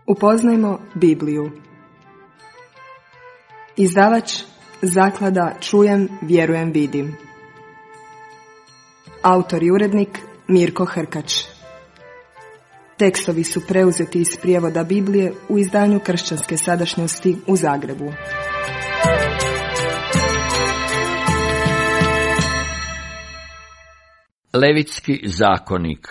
Upoznajmo Bibliju. Izdavač Zaklada Čujem, vjerujem, vidim. Autor i urednik Mirko Hrkač. Tekstovi su preuzeti iz prijevoda Biblije u izdanju Kršćanske sadašnjosti u Zagrebu. Levitski zakonik,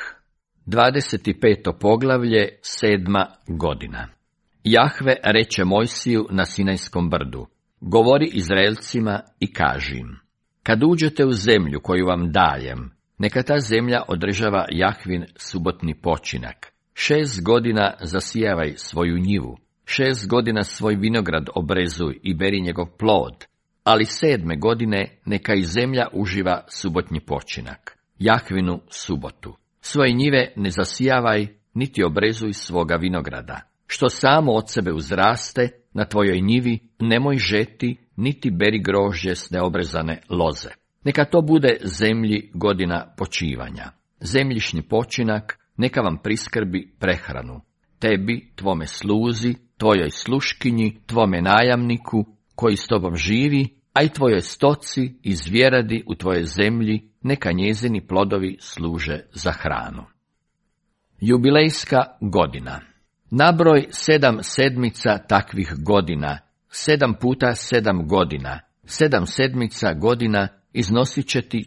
25. poglavlje, 7. godina. Jahve reče Mojsiju na Sinajskom brdu: govori Izraelcima i kaži im: kad uđete u zemlju koju vam dajem, neka ta zemlja održava Jahvin subotni počinak. 6 godina zasijavaj svoju njivu, 6 godina svoj vinograd obrezuj i beri njegov plod, ali 7. godine neka i zemlja uživa subotnji počinak, Jahvinu subotu. Svoje njive ne zasijavaj, niti obrezuj svoga vinograda. Što samo od sebe uzraste, na tvojoj njivi nemoj žeti, niti beri grožđe s neobrezane loze. Neka to bude zemlji godina počivanja. Zemljišni počinak neka vam priskrbi prehranu. Tebi, tvome sluzi, tvojoj sluškinji, tvome najamniku, koji s tobom živi, a i tvojoj stoci i zvjeradi u tvojoj zemlji, neka njezini plodovi služe za hranu. Jubilejska godina. Nabroj 7 sedmica takvih godina, 7 puta 7 godina, 7 sedmica godina iznosit će ti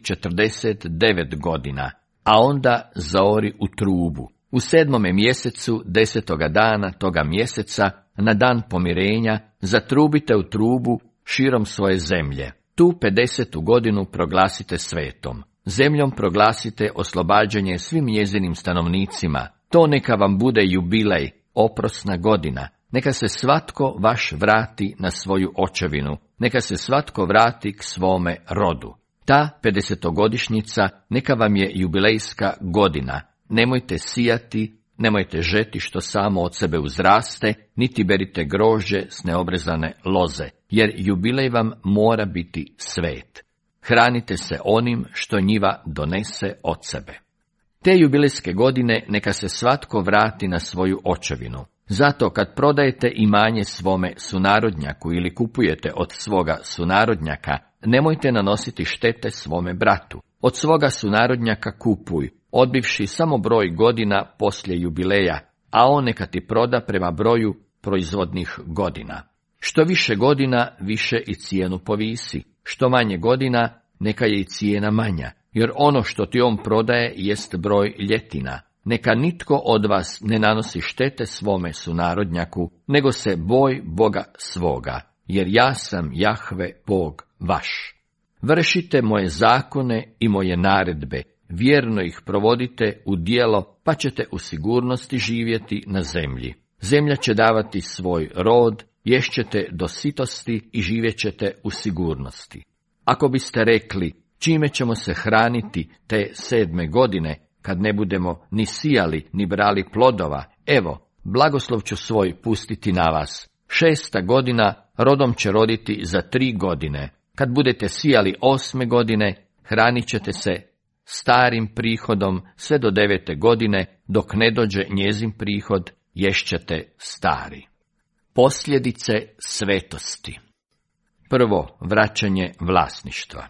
49 godina, a onda zaori u trubu. U 7. mjesecu 10. dana toga mjeseca, na dan pomirenja, zatrubite u trubu širom svoje zemlje. Tu 50. godinu proglasite svetom. Zemljom proglasite oslobađanje svim njezinim stanovnicima. To neka vam bude jubilej, oprosna godina. Neka se svatko vaš vrati na svoju očevinu. Neka se svatko vrati k svome rodu. Ta 50-godišnjica neka vam je jubilejska godina. Nemojte sijati, nemojte žeti što samo od sebe uzraste, niti berite grožđe s neobrezane loze, jer jubilej vam mora biti svet. Hranite se onim što njiva donese od sebe. Te jubilejske godine neka se svatko vrati na svoju očevinu. Zato kad prodajete imanje svome sunarodnjaku ili kupujete od svoga sunarodnjaka, nemojte nanositi štete svome bratu. Od svoga sunarodnjaka kupuj, odbivši samo broj godina poslije jubileja, a on neka ti proda prema broju proizvodnih godina. Što više godina, više i cijenu povisi. Što manje godina, neka je i cijena manja, jer ono što ti on prodaje jest broj ljetina. Neka nitko od vas ne nanosi štete svome sunarodnjaku, nego se boj Boga svoga, jer ja sam Jahve, Bog vaš. Vršite moje zakone i moje naredbe, vjerno ih provodite u djelo, pa ćete u sigurnosti živjeti na zemlji. Zemlja će davati svoj rod, ješćete do sitosti i živjet ćete u sigurnosti. Ako biste rekli, čime ćemo se hraniti te 7. godine, kad ne budemo ni sijali, ni brali plodova, evo, blagoslov ću svoj pustiti na vas. 6. godina rodom će roditi za 3 godine. Kad budete sijali 8. godine, hranit ćete se starim prihodom sve do 9. godine, dok ne dođe njezin prihod, ješćete stari. Posljedice svetosti. Prvo, vraćanje vlasništva.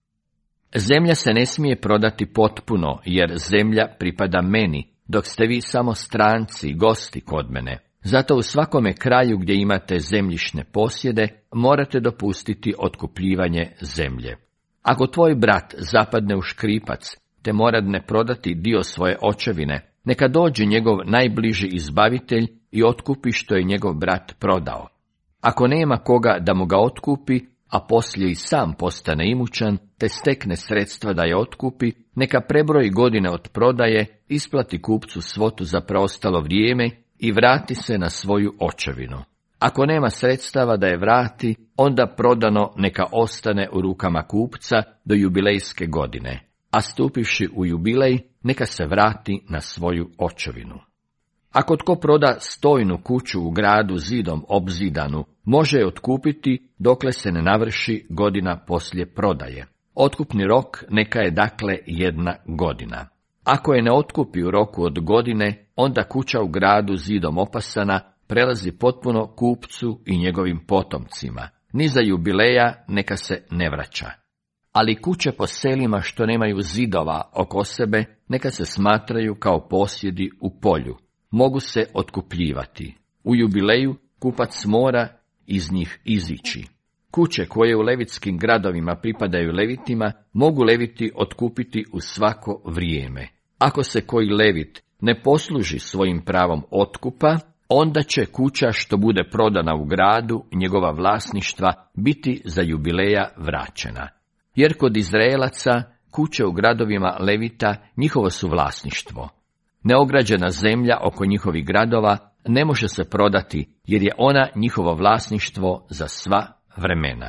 Zemlja se ne smije prodati potpuno, jer zemlja pripada meni, dok ste vi samo stranci i gosti kod mene. Zato u svakome kraju gdje imate zemljišne posjede, morate dopustiti otkupljivanje zemlje. Ako tvoj brat zapadne u škripac, te mora ne prodati dio svoje očevine, neka dođe njegov najbliži izbavitelj i otkupi što je njegov brat prodao. Ako nema koga da mu ga otkupi, a poslije i sam postane imućan, te stekne sredstva da je otkupi, neka prebroji godine od prodaje, isplati kupcu svotu za preostalo vrijeme i vrati se na svoju očevinu. Ako nema sredstava da je vrati, onda prodano neka ostane u rukama kupca do jubilejske godine, a stupivši u jubilej, neka se vrati na svoju očevinu. Ako tko proda stojnu kuću u gradu zidom obzidanu, može je otkupiti dokle se ne navrši godina poslije prodaje. Otkupni rok neka je dakle 1 godina. Ako je ne otkupi u roku od godine, onda kuća u gradu zidom opasana prelazi potpuno kupcu i njegovim potomcima, ni za jubileja neka se ne vraća. Ali kuće po selima što nemaju zidova oko sebe, neka se smatraju kao posjedi u polju, mogu se otkupljivati. U jubileju kupac mora iz njih izići. Kuće koje u levitskim gradovima pripadaju levitima, mogu leviti otkupiti u svako vrijeme. Ako se koji levit ne posluži svojim pravom otkupa, onda će kuća što bude prodana u gradu, njegova vlasništva, biti za jubileja vraćena. Jer kod Izraelaca kuće u gradovima levita njihovo su vlasništvo. Neograđena zemlja oko njihovih gradova ne može se prodati, jer je ona njihovo vlasništvo za sva vremena.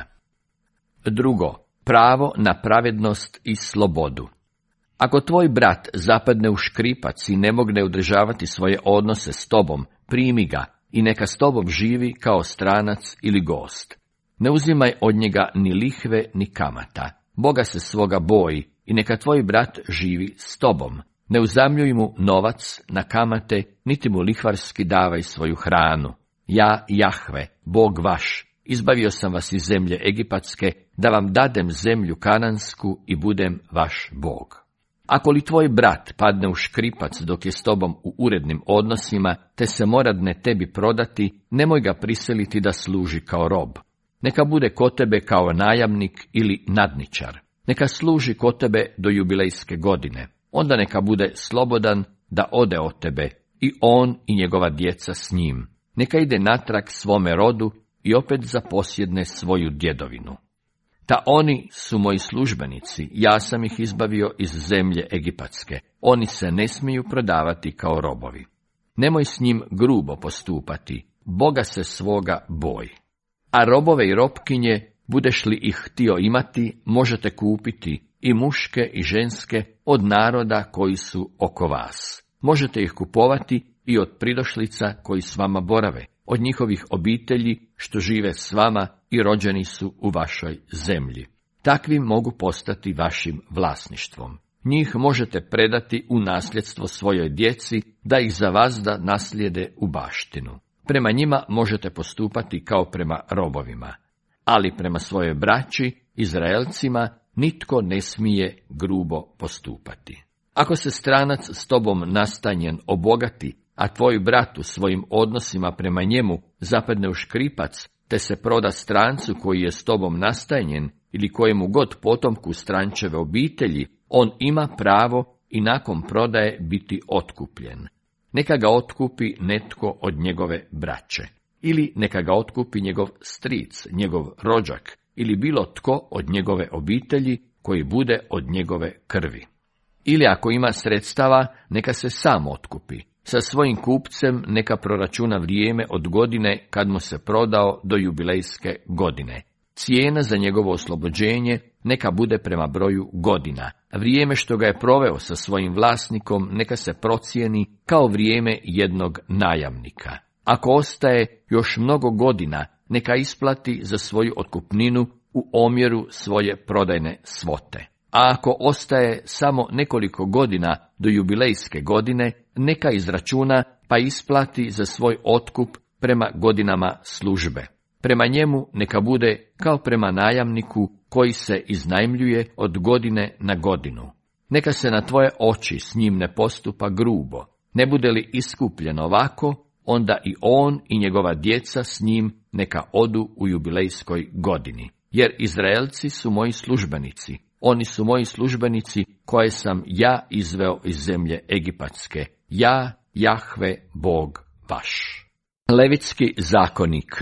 Drugo, pravo na pravednost i slobodu. Ako tvoj brat zapadne u škripac i ne mogne održavati svoje odnose s tobom, primi ga i neka s tobom živi kao stranac ili gost. Ne uzimaj od njega ni lihve ni kamata. Boga se svoga boji i neka tvoj brat živi s tobom. Ne uzamljuj mu novac na kamate, niti mu lihvarski davaj svoju hranu. Ja, Jahve, Bog vaš, izbavio sam vas iz zemlje egipatske, da vam dadem zemlju kanansku i budem vaš Bog. Ako li tvoj brat padne u škripac dok je s tobom u urednim odnosima, te se moradne tebi prodati, nemoj ga prisiliti da služi kao rob. Neka bude kod tebe kao najamnik ili nadničar. Neka služi kod tebe do jubilejske godine. Onda neka bude slobodan da ode od tebe, i on i njegova djeca s njim. Neka ide natrag svome rodu i opet zaposjedne svoju djedovinu. Ta oni su moji službenici, ja sam ih izbavio iz zemlje egipatske. Oni se ne smiju prodavati kao robovi. Nemoj s njim grubo postupati, Boga se svoga boj. A robove i robkinje, budeš li ih htio imati, možete kupiti i muške i ženske od naroda koji su oko vas. Možete ih kupovati i od pridošlica koji s vama borave, od njihovih obitelji što žive s vama i rođeni su u vašoj zemlji. Takvi mogu postati vašim vlasništvom. Njih možete predati u nasljedstvo svojoj djeci, da ih za vazda naslijede u baštinu. Prema njima možete postupati kao prema robovima, ali prema svojoj braći, Izraelcima, nitko ne smije grubo postupati. Ako se stranac s tobom nastanjen obogati, a tvoj brat u svojim odnosima prema njemu zapadne u škripac, te se proda strancu koji je s tobom nastanjen ili kojemu god potomku strančeve obitelji, on ima pravo i nakon prodaje biti otkupljen. Neka ga otkupi netko od njegove braće, ili neka ga otkupi njegov stric, njegov rođak, ili bilo tko od njegove obitelji koji bude od njegove krvi. Ili ako ima sredstava, neka se sam otkupi. Sa svojim kupcem neka proračuna vrijeme od godine kad mu se prodao do jubilejske godine. Cijena za njegovo oslobođenje neka bude prema broju godina. Vrijeme što ga je proveo sa svojim vlasnikom neka se procijeni kao vrijeme jednog najamnika. Ako ostaje još mnogo godina, neka isplati za svoju otkupninu u omjeru svoje prodajne svote. A ako ostaje samo nekoliko godina do jubilejske godine, neka izračuna pa isplati za svoj otkup prema godinama službe. Prema njemu neka bude kao prema najamniku koji se iznajmljuje od godine na godinu. Neka se na tvoje oči s njim ne postupa grubo. Ne bude li iskupljen ovako, onda i on i njegova djeca s njim neka odu u jubilejskoj godini. Jer Izraelci su moji službenici. Oni su moji službenici koje sam ja izveo iz zemlje egipatske. Ja, Jahve, Bog vaš. Levitski zakonik,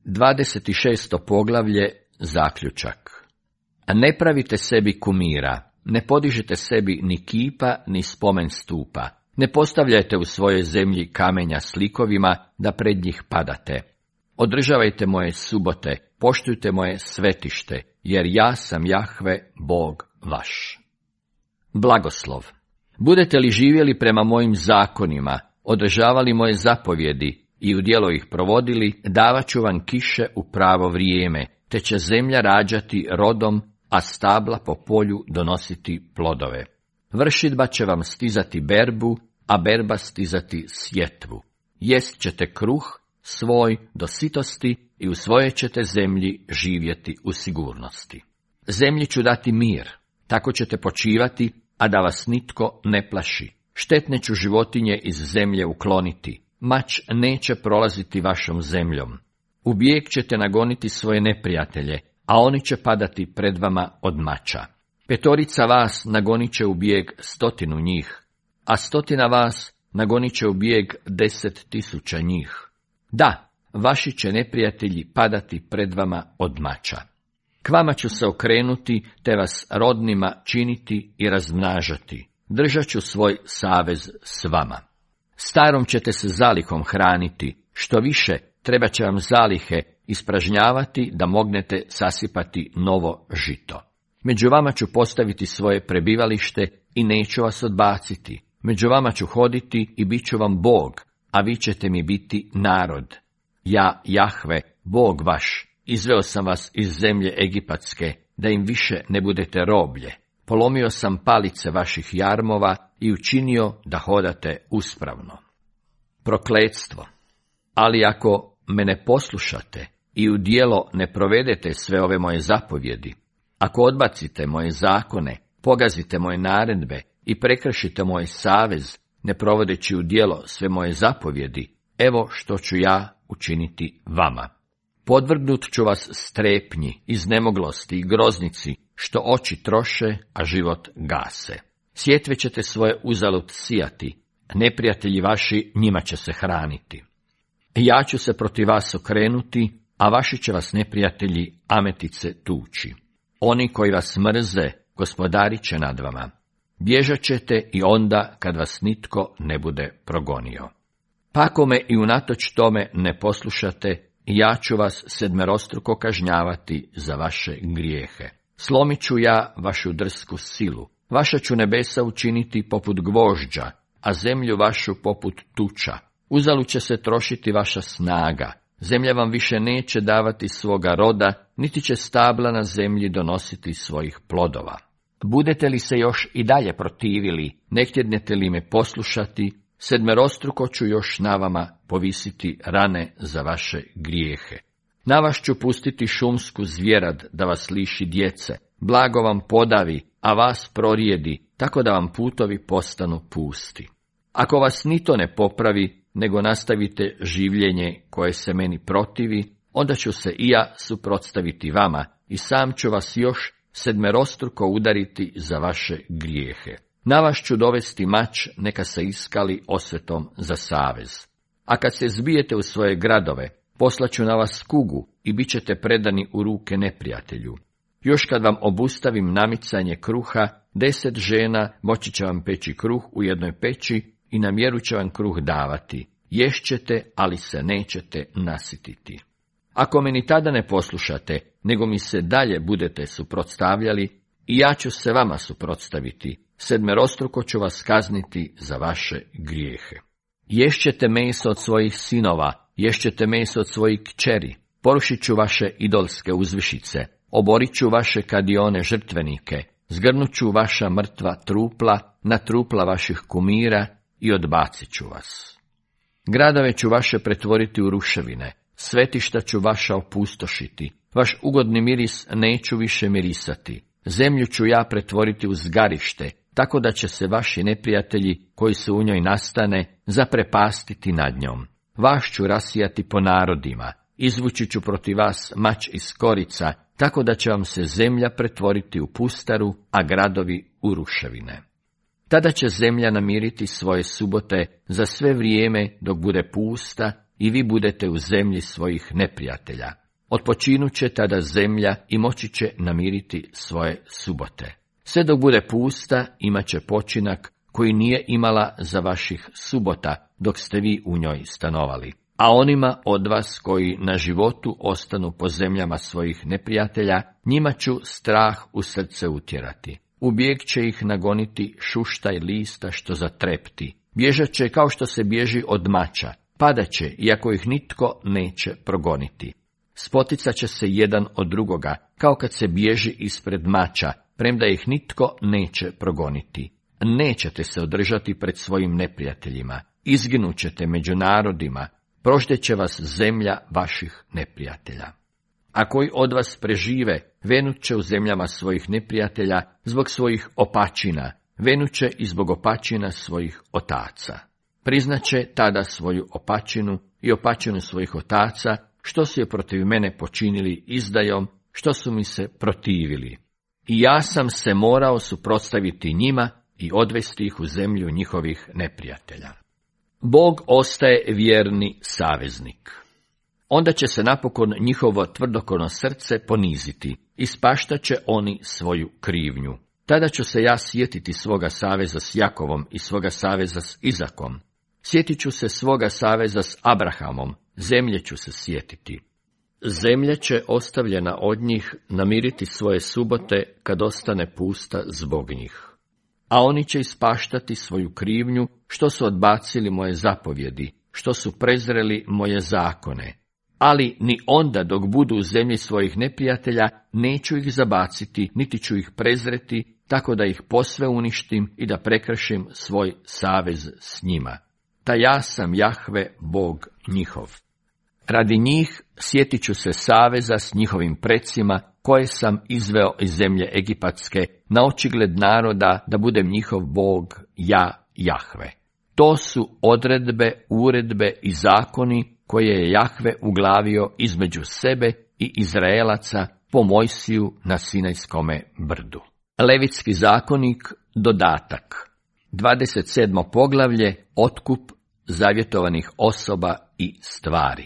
26. poglavlje, zaključak. Ne pravite sebi kumira, ne podižite sebi ni kipa, ni spomen stupa. Ne postavljajte u svojoj zemlji kamenja s likovima da pred njih padate. Održavajte moje subote, poštujte moje svetište, jer ja sam Jahve, Bog vaš. Blagoslov. Budete li živjeli prema mojim zakonima, održavali moje zapovjedi i u djelo ih provodili, davat ću vam kiše u pravo vrijeme, te će zemlja rađati rodom, a stabla po polju donositi plodove. Vršidba će vam stizati berbu, a berba stizati sjetvu. Jest ćete kruh svoj do sitosti i u svojoj ćete zemlji živjeti u sigurnosti. Zemlji ću dati mir, tako ćete počivati, a da vas nitko ne plaši. Štetne ću životinje iz zemlje ukloniti, mač neće prolaziti vašom zemljom. U bijeg ćete nagoniti svoje neprijatelje, a oni će padati pred vama od mača. 5 vas nagonit će u bijeg 100 njih, a 100 vas nagonit će u bijeg 10.000 njih. Da, vaši će neprijatelji padati pred vama od mača. K vama ću se okrenuti, te vas rodnima činiti i razmnažati. Držat ću svoj savez s vama. Starom ćete se zalihom hraniti, što više treba će vam zalihe ispražnjavati da mognete sasipati novo žito. Među vama ću postaviti svoje prebivalište i neću vas odbaciti. Među vama ću hoditi i bit ću vam Bog, a vi ćete mi biti narod. Ja, Jahve, Bog vaš, izveo sam vas iz zemlje egipatske, da im više ne budete roblje. Polomio sam palice vaših jarmova i učinio da hodate uspravno. Prokletstvo. Ali ako me ne poslušate i u djelo ne provedete sve ove moje zapovjedi, ako odbacite moje zakone, pogazite moje naredbe i prekršite moj savez, ne provodeći u djelo sve moje zapovjedi, evo što ću ja učiniti vama. Podvrgnut ću vas strepnji, iznemoglosti i groznici, što oči troše, a život gase. Sjetve ćete svoje uzalud sijati, neprijatelji vaši njima će se hraniti. Ja ću se protiv vas okrenuti, a vaši će vas neprijatelji ametice tući. Oni koji vas mrze, gospodarit će nad vama. Bježat ćete i onda kad vas nitko ne bude progonio. Pa ako me i unatoč tome ne poslušate, ja ću vas 7 kažnjavati za vaše grijehe. Slomit ću ja vašu drsku silu, vaša ću nebesa učiniti poput gvožđa, a zemlju vašu poput tuča. Uzalud će se trošiti vaša snaga, zemlja vam više neće davati svoga roda, niti će stabla na zemlji donositi svojih plodova. Budete li se još i dalje protivili, ne htjednete li me poslušati, 7 ću još na vama povisiti rane za vaše grijehe. Na vas ću pustiti šumsku zvjerad da vas liši djece, blago vam podavi, a vas prorijedi, tako da vam putovi postanu pusti. Ako vas ni to ne popravi, nego nastavite življenje koje se meni protivi, onda ću se i ja suprotstaviti vama i sam ću vas još 7 udariti za vaše grijehe. Na vas ću dovesti mač, neka se iskali osvetom za savez. A kad se zbijete u svoje gradove, poslaću na vas kugu i bit ćete predani u ruke neprijatelju. Još kad vam obustavim namicanje kruha, 10 žena moći će vam peći kruh u jednoj peći i na mjeru će vam kruh davati. Ješćete, ali se nećete nasititi. Ako me ni tada ne poslušate, nego mi se dalje budete suprotstavljali, i ja ću se vama suprotstaviti, 7 ću vas kazniti za vaše grijehe. Ješćete meso od svojih sinova, ješćete meso od svojih kćeri, porušit ću vaše idolske uzvišice, oborit ću vaše kadione žrtvenike, zgrnut ću vaša mrtva trupla na trupla vaših kumira i odbacit ću vas. Gradove ću vaše pretvoriti u ruševine, svetišta ću vaša opustošiti, vaš ugodni miris neću više mirisati, zemlju ću ja pretvoriti u zgarište, tako da će se vaši neprijatelji, koji su u njoj nastane, zaprepastiti nad njom. Vas ću rasijati po narodima, izvući ću protiv vas mač iz korica, tako da će vam se zemlja pretvoriti u pustaru, a gradovi u ruševine. Tada će zemlja namiriti svoje subote za sve vrijeme dok bude pusta i vi budete u zemlji svojih neprijatelja. Odpočinut će tada zemlja i moći će namiriti svoje subote. Sve dok bude pusta imat će počinak koji nije imala za vaših subota dok ste vi u njoj stanovali. A onima od vas koji na životu ostanu po zemljama svojih neprijatelja, njima ću strah u srce utjerati. U bijeg će ih nagoniti šuštaj lista što zatrepti. Bježat će kao što se bježi od mača, padat će iako ih nitko neće progoniti. Spoticat će se jedan od drugoga, kao kad se bježi ispred mača, premda ih nitko neće progoniti. Nećete se održati pred svojim neprijateljima, izginut ćete među narodima, proždeće vas zemlja vaših neprijatelja. A koji od vas prežive, venut će u zemljama svojih neprijatelja zbog svojih opačina, venut će i zbog opačina svojih otaca. Priznaće tada svoju opačinu i opačinu svojih otaca, što su je protiv mene počinili izdajom, što su mi se protivili. I ja sam se morao suprotstaviti njima i odvesti ih u zemlju njihovih neprijatelja. Bog ostaje vjerni saveznik. Onda će se napokon njihovo tvrdokorno srce poniziti i spaštaće oni svoju krivnju. Tada ću se ja sjetiti svoga saveza s Jakovom i svoga saveza s Izakom. Sjetit ću se svoga saveza s Abrahamom, zemlje ću se sjetiti. Zemlja će, ostavljena od njih, namiriti svoje subote kad ostane pusta zbog njih. A oni će ispaštati svoju krivnju, što su odbacili moje zapovjedi, što su prezreli moje zakone. Ali ni onda, dok budu u zemlji svojih neprijatelja, neću ih zabaciti, niti ću ih prezreti, tako da ih posve uništim i da prekršim svoj savez s njima. Ta ja sam Jahve, Bog njihov. Radi njih sjetit ću se saveza s njihovim precima, koje sam izveo iz zemlje Egipatske, na očigled naroda, da budem njihov Bog, ja Jahve. To su odredbe, uredbe i zakoni koje je Jahve uglavio između sebe i Izraelaca po Mojsiju na Sinajskome brdu. Levitski zakonik, dodatak. 27. poglavlje, otkup zavjetovanih osoba i stvari.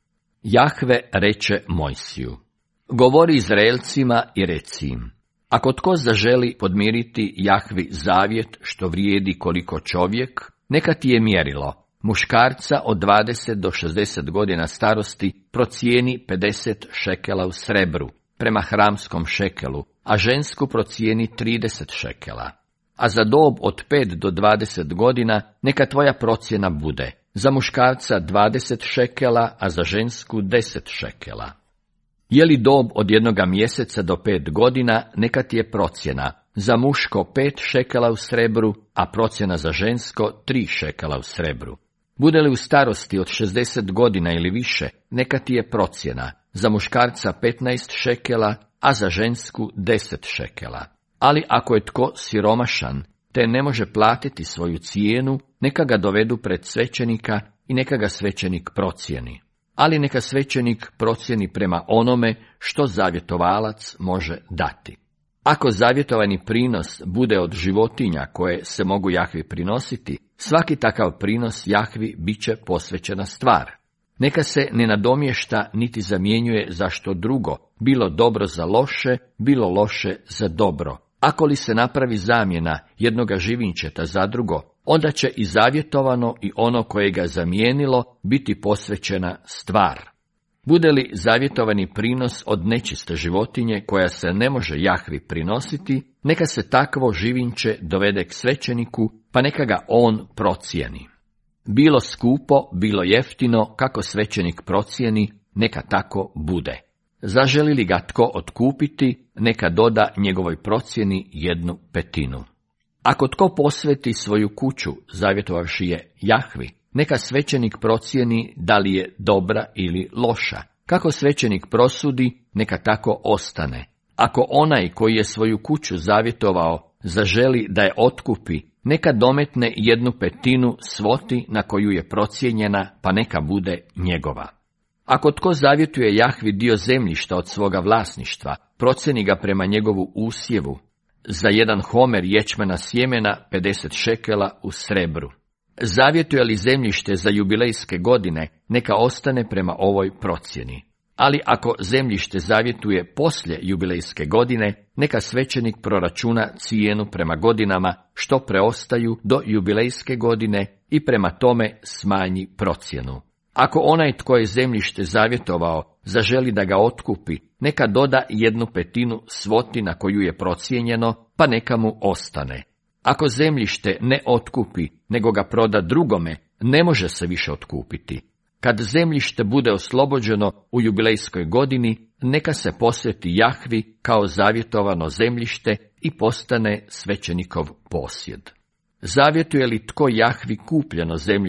Jahve reče Mojsiju: govori Izraelcima i reci im: ako tko zaželi podmiriti Jahvi zavjet što vrijedi koliko čovjek, neka ti je mjerilo. Muškarca od 20 do 60 godina starosti procijeni 50 šekela u srebru, prema hramskom šekelu, a žensku procijeni 30 šekela. A za dob od 5 do 20 godina neka tvoja procjena bude: za muškarca 20 šekela, a za žensku 10 šekela. Je li dob od 1 mjeseca do 5 godina, neka ti je procjena: za muško 5 šekela u srebru, a procjena za žensko 3 šekela u srebru. Bude li u starosti od 60 godina ili više, neka ti je procjena: za muškarca 15 šekela, a za žensku 10 šekela. Ali ako je tko siromašan, te ne može platiti svoju cijenu, neka ga dovedu pred svećenika i neka ga svećenik procijeni. Ali neka svećenik procijeni prema onome što zavjetovalac može dati. Ako zavjetovani prinos bude od životinja koje se mogu Jahvi prinositi, svaki takav prinos Jahvi bit će posvećena stvar. Neka se ne nadomješta niti zamjenjuje za što drugo, bilo dobro za loše, bilo loše za dobro. Ako li se napravi zamjena jednoga živinčeta za drugo, onda će i zavjetovano i ono koje ga zamijenilo biti posvećena stvar. Bude li zavjetovani prinos od nečiste životinje koja se ne može Jahvi prinositi, neka se takvo živinče dovede k svećeniku, pa neka ga on procijeni. Bilo skupo, bilo jeftino, kako svećenik procijeni, neka tako bude. Zaželi li ga tko otkupiti, neka doda njegovoj procjeni 1/5. Ako tko posveti svoju kuću, zavjetovavši je Jahvi, neka svećenik procijeni da li je dobra ili loša. Kako svećenik prosudi, neka tako ostane. Ako onaj koji je svoju kuću zavjetovao zaželi da je otkupi, neka dometne 1/5 svoti na koju je procijenjena, pa neka bude njegova. Ako tko zavjetuje Jahvi dio zemljišta od svoga vlasništva, procijeni ga prema njegovu usjevu, za 1 homer ječmena sjemena 50 šekela u srebru. Zavjetuje li zemljište za jubilejske godine, neka ostane prema ovoj procjeni. Ali ako zemljište zavjetuje poslije jubilejske godine, neka svećenik proračuna cijenu prema godinama što preostaju do jubilejske godine i prema tome smanji procjenu. Ako onaj tko je zemljište zavjetovao zaželi da ga otkupi, neka doda 1/5 svoti na koju je procijenjeno, pa neka mu ostane. Ako zemljište ne otkupi, nego ga proda drugome, ne može se više otkupiti. Kad zemljište bude oslobođeno u jubilejskoj godini, neka se posveti Jahvi kao zavjetovano zemljište i postane svećenikov posjed. Zavjetuje li tko Jahvi kupljeno zemljište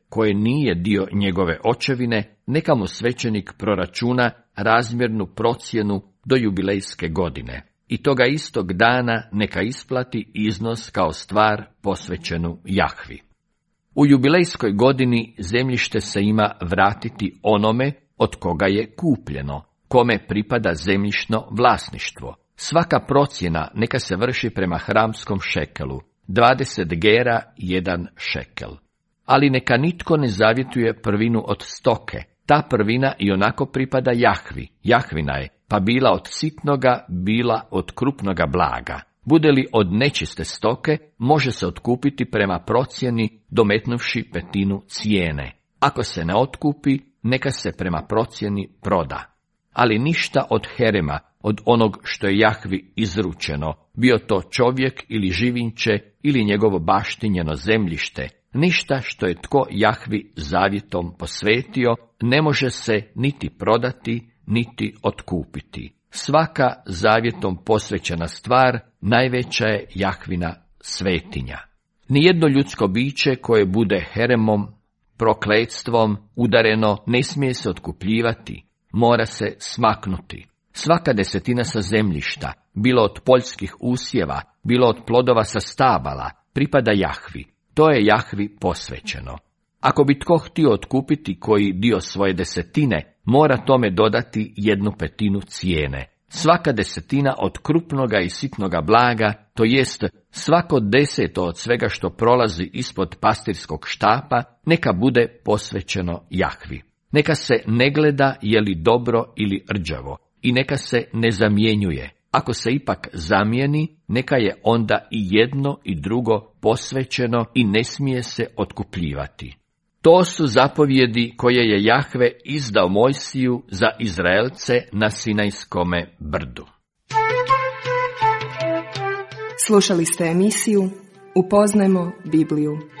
koje nije dio njegove očevine, neka mu svećenik proračuna razmjernu procjenu do jubilejske godine. I toga istog dana neka isplati iznos kao stvar posvećenu Jahvi. U jubilejskoj godini zemljište se ima vratiti onome od koga je kupljeno, kome pripada zemljišno vlasništvo. Svaka procjena neka se vrši prema hramskom šekelu, 20 gera 1 šekel. Ali neka nitko ne zavjetuje prvinu od stoke, ta prvina i onako pripada Jahvi, Jahvina je, pa bila od sitnoga, bila od krupnoga blaga. Bude li od nečiste stoke, može se otkupiti prema procjeni dometnuvši petinu cijene. Ako se ne otkupi, neka se prema procjeni proda. Ali ništa od herema, od onog što je Jahvi izručeno, bio to čovjek ili živinče ili njegovo baštinjeno zemljište, ništa što je tko Jahvi zavjetom posvetio, ne može se niti prodati, niti otkupiti. Svaka zavjetom posvećena stvar najveća je Jahvina svetinja. Nijedno ljudsko biće koje bude heremom, prokletstvom udareno ne smije se otkupljivati, mora se smaknuti. Svaka desetina sa zemljišta, bilo od poljskih usjeva, bilo od plodova sa stabala, pripada Jahvi. To je Jahvi posvećeno. Ako bi tko htio otkupiti koji dio svoje desetine, mora tome dodati 1/5 cijene. Svaka desetina od krupnoga i sitnoga blaga, to jest svako 10 od svega što prolazi ispod pastirskog štapa, neka bude posvećeno Jahvi. Neka se ne gleda je li dobro ili rđavo i neka se ne zamjenjuje. Ako se ipak zamijeni, neka je onda i jedno i drugo posvećeno i ne smije se otkupljivati. To su zapovjedi koje je Jahve izdao Mojsiju za Izraelce na Sinajskome brdu. Slušali ste emisiju Upoznajmo Bibliju.